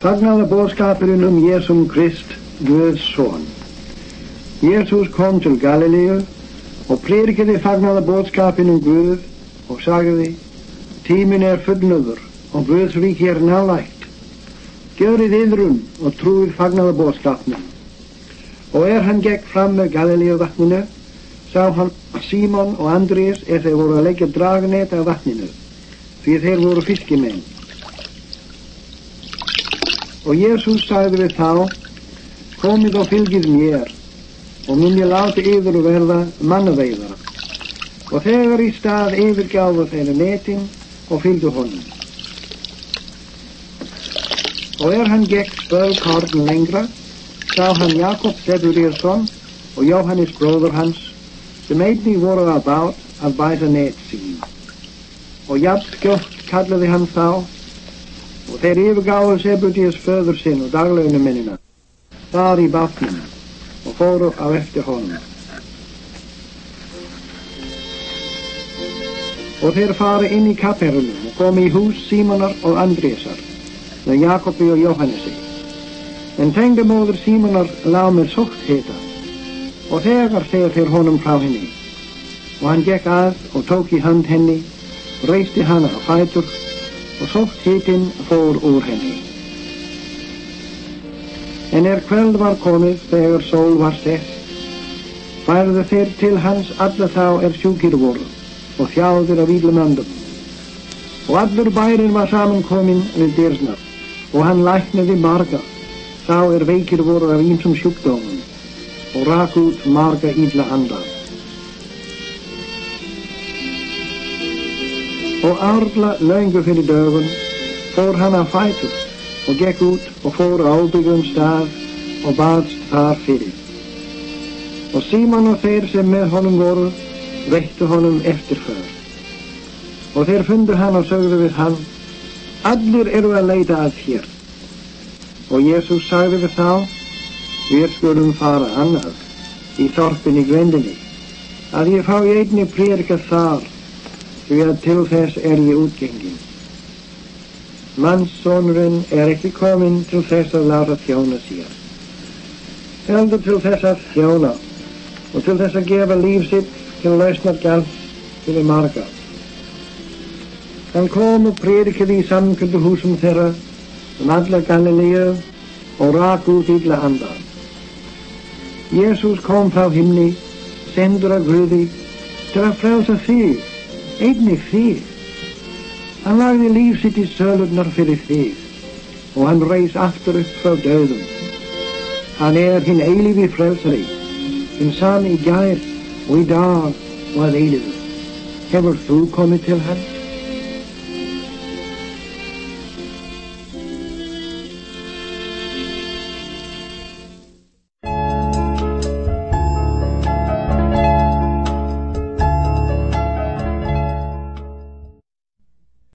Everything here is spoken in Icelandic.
Fagnaðarboðskapurinn Jesum Krist, Guðs son. Jesus kom til Galileu og predikaði fagnaðarboðskapinn Guð og sagði: Tíminn fullnægður og Guðs ríki nálægt. Gjörið iðrun og trúið fagnaðarboðskapnum. Og hann gekk fram með Galileuvatninu, sá hann Símon og Andrés þeir voru að leggja dragnet af vatninu, því þeir voru fiskimenn. Og Jesus sagði við þá: Komið og fylgið mér, og mun ég láta yður verða mannaveiðara. Og þegar í stað yfirgáfu þeir netin og fylgdu honum. Og hann gekk spölkorn lengra, sá hann Jakob Zebedæusson og Jóhannes bróður hans, sem einnig voru á bát að bæta net sín. Og jafnskjótt kallaði hann þá, og þeir yfirgáfu Zebedæus föður sinn og daglaunamennina þar í bátnum og fóru á eftir honum. Og þeir fara inn í Kapernaum og komu í hús Símonar og Andrésar með Jakobi og Jóhannesi. En tengdamóðir Símonar lá með sótthita, og þegar þeir honum frá henni, og hann gekk að og tók í hand henni, reisti hana á fætur, og sótthitinn fór úr henni. En kvöld var komið þegar sól var sett, færðu þeir til hans alla þá sjúkir voru og þjáðir af illum öndum. Og allur bærinn var samankominn við dyrnar, og hann læknaði marga þá veikir voru af ýmsum sjúkdómum, og rak út marga illa anda. Og árla löngu fyrir dögun fór hann á fætur og gekk út og fór á óbyggðum stað og baðst þar fyrir. Og Símon og þeir sem með honum voru veittu honum eftirför. Og þeir fundu hann og sögðu við hann: Allir eru að leita að þér. Og Jesus sagði við þá: Við skulum fara annað, í þorpin í grendinni, að ég fái einnig prédika þar, því að til þess ég útgengin. Mannssonurinn ekki kominn til þess að láta þjóna sér, heldur til þess að þjóna og til þess að gefa líf sitt til lausnargjald fyrir marga. Hann kom og predikaði í samkunduhúsum þeirra alla Galileu og rak út illa anda. Jesus kom frá himni, sendur af Guði til að frelsa þig, einnig þig. Hann lagði líf sitt í sölurnar fyrir þig, og hann reis aftur upp frá döðum. Hann hinn eilífi frelsari, hinn sami í gær og í dag og að eilífu. Hefur þú komið til hann?